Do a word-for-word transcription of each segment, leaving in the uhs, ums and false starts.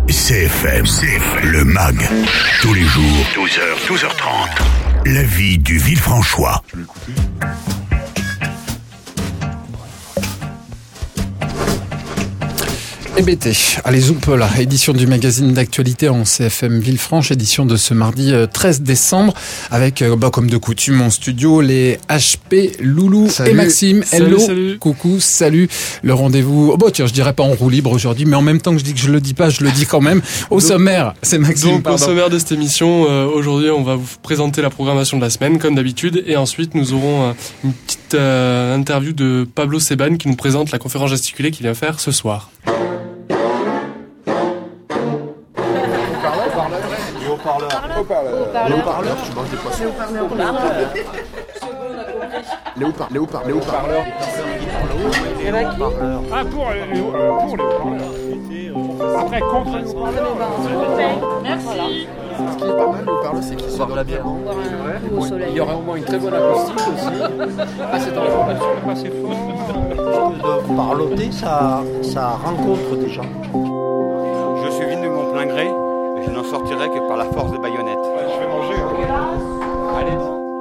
C F M, C F M, le M A G, tous les jours, douze heures, douze heures trente. La vie du Villefranchois. E B T, allez Zoupe, la édition du magazine d'actualité en C F M Villefranche, édition de ce mardi treize décembre, avec, bah, comme de coutume en studio, les H P, Loulou salut. Et Maxime. Hello, salut, salut. Coucou, salut. Le rendez-vous, oh, bah, tiens, je dirais pas en roue libre aujourd'hui, mais en même temps que je dis que je le dis pas, je le dis quand même. Au donc, sommaire, c'est Maxime. Donc, pardon. Au sommaire de cette émission, euh, aujourd'hui, on va vous présenter la programmation de la semaine, comme d'habitude, et ensuite, nous aurons euh, une petite euh, interview de Pablo Seban qui nous présente la conférence gesticulée qu'il vient faire ce soir. Les haut-parleurs, tu manges des poissons. Les haut-parleurs. Les haut-parleurs. Les haut-parleurs. Ah, pour les haut-parleurs. Après, contre les haut-parleurs. Merci. Ce qui est pas mal, les haut-parleurs, c'est qu'ils sont de la bière. Il y aura au moins une très bonne acoustique aussi. Ah, c'est dans l'information. Pas assez fort. De parloter, ça, ça rencontre des gens. Je suis venu de mon plein gré. Je n'en sortirai que par la force des baïonnettes. Ouais, je vais manger. Hein. Allez.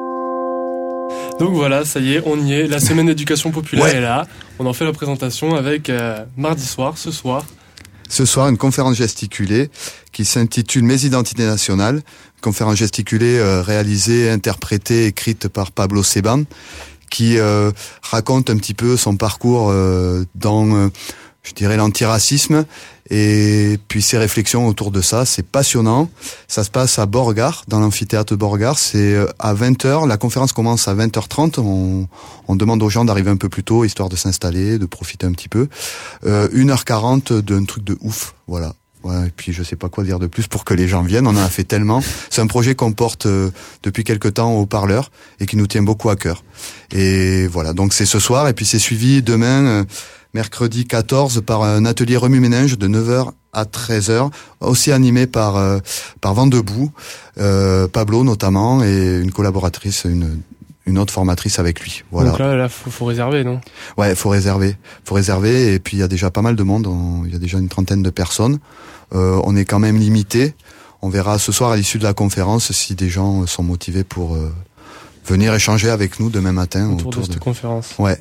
Donc voilà, ça y est, on y est. La semaine d'éducation populaire ouais. est là. On en fait la présentation avec euh, mardi soir, ce soir. Ce soir, une conférence gesticulée qui s'intitule Mes identités nationales. Conférence gesticulée euh, réalisée, interprétée, écrite par Pablo Seban, qui euh, raconte un petit peu son parcours euh, dans, euh, je dirais, l'antiracisme. Et puis ses réflexions autour de ça, c'est passionnant. Ça se passe à Borgard, dans l'amphithéâtre de Borgard. C'est à vingt heures. La conférence commence à vingt heures trente. On, on demande aux gens d'arriver un peu plus tôt, histoire de s'installer, de profiter un petit peu. Euh, une heure quarante d'un truc de ouf. Voilà. Ouais, et puis je sais pas quoi dire de plus pour que les gens viennent. On en a fait tellement. C'est un projet qu'on porte euh, depuis quelque temps au Parleur et qui nous tient beaucoup à cœur. Et voilà. Donc c'est ce soir. Et puis c'est suivi demain, euh, mercredi quatorze, par un atelier remue-ménage de neuf heures à treize heures, aussi animé par euh, par Vent debout, euh, Pablo notamment, et une collaboratrice, une une autre formatrice avec lui. Voilà. Donc là, là, faut, faut réserver, non? Ouais, faut réserver, faut réserver. Et puis il y a déjà pas mal de monde. Il y a déjà une trentaine de personnes. Euh, on est quand même limité. On verra ce soir à l'issue de la conférence si des gens sont motivés pour euh, venir échanger avec nous demain matin autour, autour de cette de... conférence. Ouais.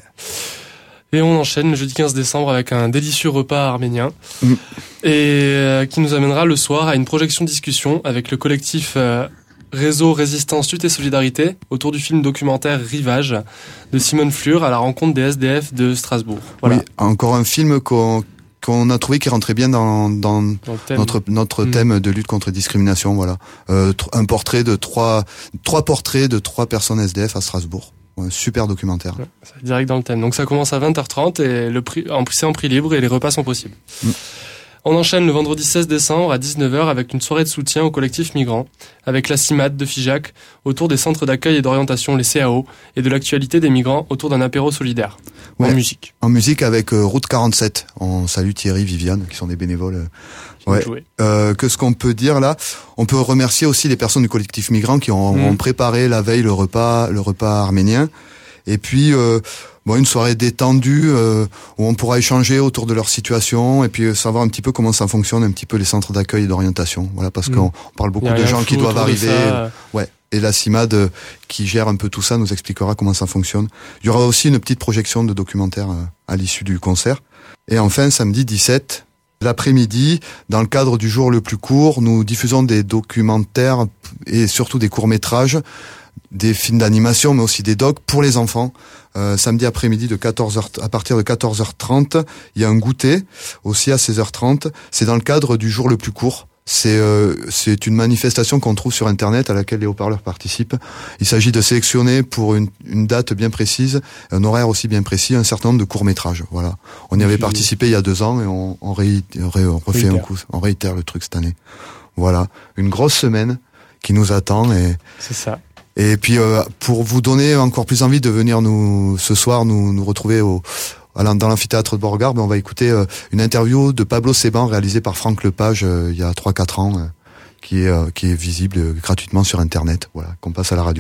Et on enchaîne le jeudi quinze décembre avec un délicieux repas arménien mmh. et euh, qui nous amènera le soir à une projection-discussion avec le collectif euh, Réseau Résistance Lutte et Solidarité autour du film documentaire Rivage de Simone Flur à la rencontre des S D F de Strasbourg. Voilà. Oui, encore un film qu'on qu'on a trouvé qui rentrait bien dans, dans, dans thème. notre notre mmh. thème de lutte contre la discrimination. Voilà, euh, un portrait de trois trois portraits de trois personnes S D F à Strasbourg. Un super documentaire. Ouais, c'est direct dans le thème. Donc ça commence à vingt heures trente et le prix, en, c'est en prix libre et les repas sont possibles. Mm. On enchaîne le vendredi seize décembre à dix-neuf heures avec une soirée de soutien au collectif migrant, avec la CIMAD de Figeac autour des centres d'accueil et d'orientation, les C A O, et de l'actualité des migrants autour d'un apéro solidaire. Ouais, en musique. En musique avec euh, Route quarante-sept. On salue Thierry, Viviane, qui sont des bénévoles. Euh, ouais. Euh, que ce qu'on peut dire là, on peut remercier aussi les personnes du collectif migrant qui ont, mmh. ont préparé la veille le repas, le repas arménien. Et puis, euh, bon, une soirée détendue euh, où on pourra échanger autour de leur situation et puis euh, savoir un petit peu comment ça fonctionne, un petit peu les centres d'accueil et d'orientation. Voilà, parce mmh. qu'on parle beaucoup de gens qui doivent arriver. Ça, ouais. Et la CIMAD euh, qui gère un peu tout ça nous expliquera comment ça fonctionne. Il y aura aussi une petite projection de documentaire euh, à l'issue du concert. Et enfin, samedi dix-sept, l'après-midi, dans le cadre du jour le plus court, nous diffusons des documentaires et surtout des courts-métrages, des films d'animation, mais aussi des docs pour les enfants. Euh, samedi après-midi de quatorze heures, à partir de quatorze heures trente, il y a un goûter, aussi à seize heures trente. C'est dans le cadre du jour le plus court. C'est euh, c'est une manifestation qu'on trouve sur Internet à laquelle les haut-parleurs participent. Il s'agit de sélectionner pour une, une date bien précise, un horaire aussi bien précis, un certain nombre de courts-métrages. Voilà. On y avait participé il y a deux ans et on, on, réitère, on refait réitère. un coup, on réitère le truc cette année. Voilà. Une grosse semaine qui nous attend et... C'est ça. Et puis, euh, pour vous donner encore plus envie de venir nous, ce soir, nous, nous retrouver au, dans l'amphithéâtre de Borgard, ben on va écouter euh, une interview de Pablo Seban réalisée par Franck Lepage euh, il y a trois quatre ans, euh, qui est, euh, qui est visible euh, gratuitement sur Internet, voilà, qu'on passe à la radio.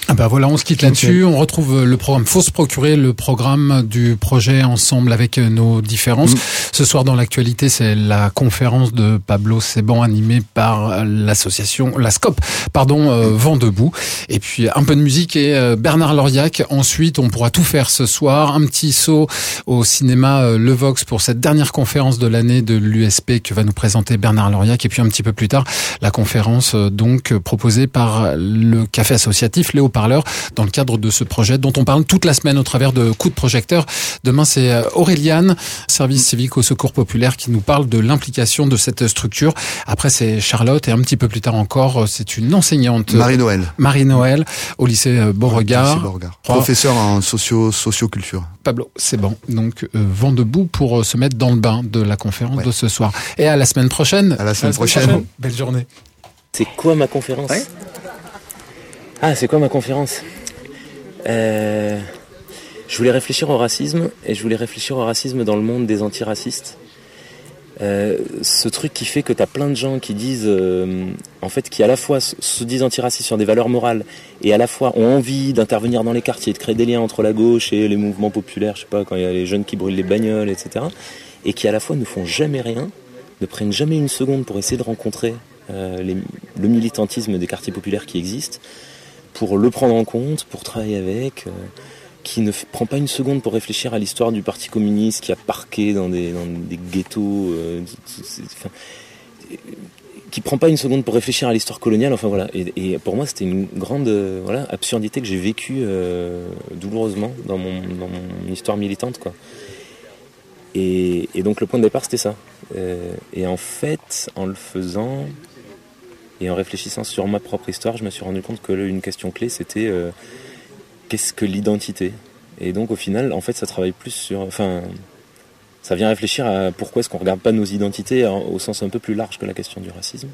Ah bah voilà, on se quitte là-dessus. On retrouve le programme. Faut se procurer le programme du projet ensemble avec nos différences. Mmh. Ce soir dans l'actualité, c'est la conférence de Pablo Seban animée par l'association, la SCOP, pardon, euh, Vent debout. Et puis un peu de musique et euh, Bernard Lauriac. Ensuite, on pourra tout faire ce soir. Un petit saut au cinéma euh, Le Vox pour cette dernière conférence de l'année de l'U S P que va nous présenter Bernard Lauriac. Et puis un petit peu plus tard, la conférence euh, donc proposée par le café associatif Léo Parleur dans le cadre de ce projet dont on parle toute la semaine au travers de coups de projecteur. Demain, c'est Auréliane, service civique au secours populaire, qui nous parle de l'implication de cette structure. Après, c'est Charlotte et un petit peu plus tard encore, c'est une enseignante. Marie-Noël. Marie-Noël au lycée Beauregard. Lycée Beauregard. Professeur en socio, socioculture. Pablo, c'est bon. Donc, euh, vent debout pour euh, se mettre dans le bain de la conférence ouais. de ce soir. Et à la semaine prochaine. À la semaine, à la semaine prochaine. prochaine. Belle journée. C'est quoi ma conférence? Ouais. Ah, c'est quoi ma conférence? euh, Je voulais réfléchir au racisme, et je voulais réfléchir au racisme dans le monde des antiracistes. Euh, ce truc qui fait que t'as plein de gens qui disent, euh, en fait, qui à la fois se disent antiracistes sur des valeurs morales, et à la fois ont envie d'intervenir dans les quartiers, de créer des liens entre la gauche et les mouvements populaires, je sais pas, quand il y a les jeunes qui brûlent les bagnoles, et cetera. Et qui à la fois ne font jamais rien, ne prennent jamais une seconde pour essayer de rencontrer euh, les, le militantisme des quartiers populaires qui existent, pour le prendre en compte, pour travailler avec, euh, qui ne f- prend pas une seconde pour réfléchir à l'histoire du Parti communiste qui a parqué dans des, dans des ghettos, euh, enfin, qui prend pas une seconde pour réfléchir à l'histoire coloniale, enfin voilà. Et, et pour moi, c'était une grande euh, voilà, absurdité que j'ai vécue euh, douloureusement dans mon, dans mon histoire militante, quoi. Et, et donc le point de départ, c'était ça. Euh, et en fait, en le faisant... Et en réfléchissant sur ma propre histoire, je me suis rendu compte que une question clé, c'était euh, qu'est-ce que l'identité? Et donc au final, en fait, ça travaille plus sur... Enfin, ça vient réfléchir à pourquoi est-ce qu'on ne regarde pas nos identités en, au sens un peu plus large que la question du racisme.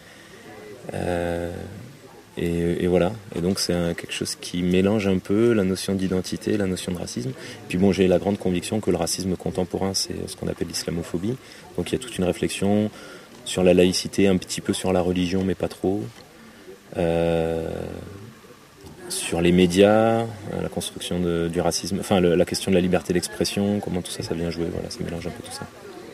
Euh, et, et voilà. Et donc c'est un, quelque chose qui mélange un peu la notion d'identité, la notion de racisme. Puis bon, j'ai la grande conviction que le racisme contemporain, c'est ce qu'on appelle l'islamophobie. Donc il y a toute une réflexion sur la laïcité, un petit peu sur la religion, mais pas trop. Euh, sur les médias, la construction de, du racisme, enfin le, la question de la liberté d'expression, comment tout ça, ça vient jouer. Voilà, ça mélange un peu tout ça.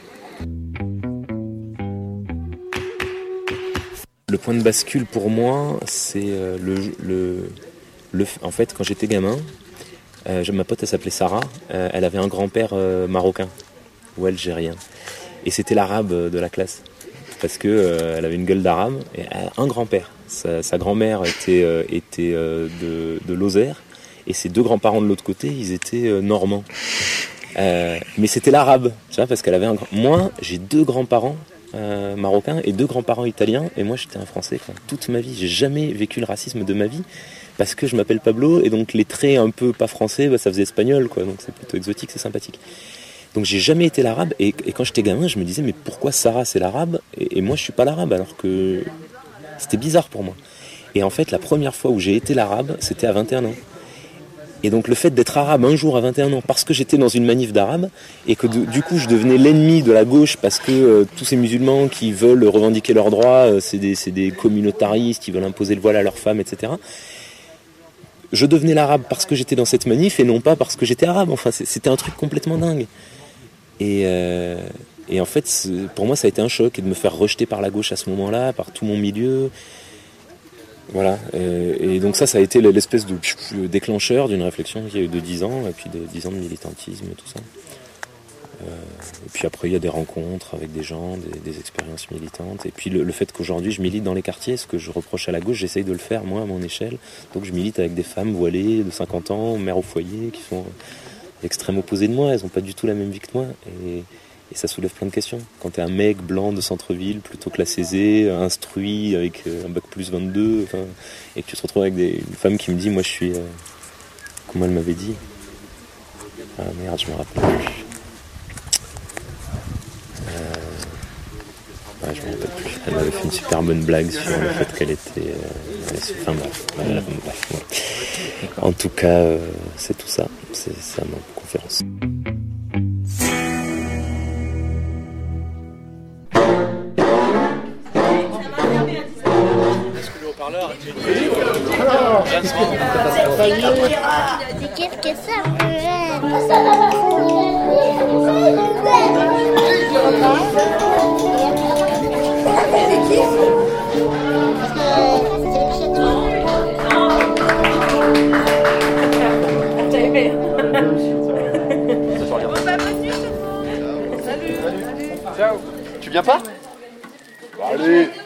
Le point de bascule pour moi, c'est euh, le, le, le... En fait, quand j'étais gamin, euh, ma pote, elle s'appelait Sarah, euh, elle avait un grand-père euh, marocain ou algérien. Et c'était l'arabe de la classe. Parce qu'elle euh, avait une gueule d'arabe et un grand-père. Sa, sa grand-mère était, euh, était euh, de, de Lozère et ses deux grands-parents de l'autre côté, ils étaient euh, normands. Euh, mais c'était l'arabe, tu vois, parce qu'elle avait un grand... Moi, j'ai deux grands-parents euh, marocains et deux grands-parents italiens et moi, j'étais un Français, quoi. Toute ma vie. J'ai jamais vécu le racisme de ma vie parce que je m'appelle Pablo et donc les traits un peu pas français, bah, ça faisait espagnol, quoi. Donc c'est plutôt exotique, c'est sympathique. Donc j'ai jamais été l'arabe et, et quand j'étais gamin je me disais mais pourquoi Sarah c'est l'arabe et, et moi je suis pas l'arabe alors que c'était bizarre pour moi. Et en fait la première fois où j'ai été l'arabe c'était à vingt et un ans. Et donc le fait d'être arabe un jour à vingt et un ans parce que j'étais dans une manif d'arabe et que de, du coup je devenais l'ennemi de la gauche parce que euh, tous ces musulmans qui veulent revendiquer leurs droits euh, c'est, des, c'est des communautaristes qui veulent imposer le voile à leurs femmes, et cetera. Je devenais l'arabe parce que j'étais dans cette manif et non pas parce que j'étais arabe. Enfin c'était un truc complètement dingue. Et, euh, et en fait, pour moi, ça a été un choc et de me faire rejeter par la gauche à ce moment-là, par tout mon milieu. Voilà. Et, et donc ça, ça a été l'espèce de déclencheur d'une réflexion qui a eu de dix ans, et puis de dix ans de militantisme et tout ça. Euh, et puis après, il y a des rencontres avec des gens, des, des expériences militantes. Et puis le, le fait qu'aujourd'hui, je milite dans les quartiers, ce que je reproche à la gauche, j'essaye de le faire, moi, à mon échelle. Donc je milite avec des femmes voilées de cinquante ans, mères au foyer, qui sont... l'extrême opposé de moi, elles n'ont pas du tout la même vie que moi et, et ça soulève plein de questions. Quand t'es un mec blanc de centre-ville plutôt classe aisée, instruit avec un bac plus vingt-deux, enfin, et que tu te retrouves avec des, une femme qui me dit moi je suis... Euh, comment elle m'avait dit? Ah merde, je me rappelle plus. Euh, ouais, je me rappelle plus. Elle m'avait fait une super bonne blague sur le fait qu'elle était... Euh, enfin bref, euh, bref ouais. En tout cas, euh, c'est tout ça. C'est ça ma conférence. Est-ce que le haut-parleur est... alors. Ça y est. Qu'est-ce que ça peut être? T'as aimé? Ciao. Tu viens pas? Allez.